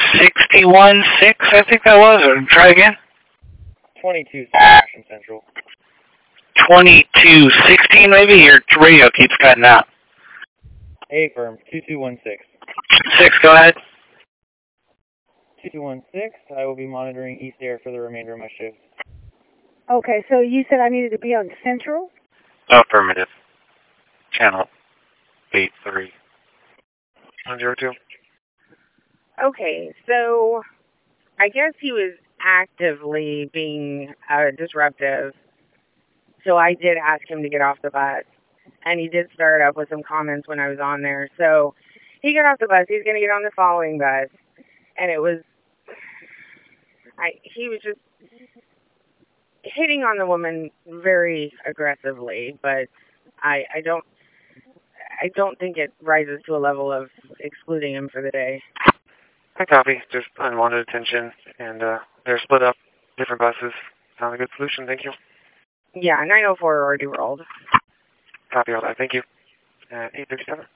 61-6, I think that was, or try again. 22 Ashland Central. 2216 maybe? Your radio keeps cutting out. A-firm, 2216. 6, go ahead. 2216, I will be monitoring East Air for the remainder of my shift. Okay, so you said I needed to be on Central? Affirmative. Channel 83. 102. Okay, so I guess he was actively being disruptive. So I did ask him to get off the bus. And he did start up with some comments when I was on there. So he got off the bus. He's going to get on the following bus. And it was... he was just hitting on the woman very aggressively. But I don't think it rises to a level of excluding him for the day. I copy. Just unwanted attention. And they're split up. Different buses. Sounds a good solution. Thank you. Yeah, 904 already rolled. Copy all that. Thank you. 837.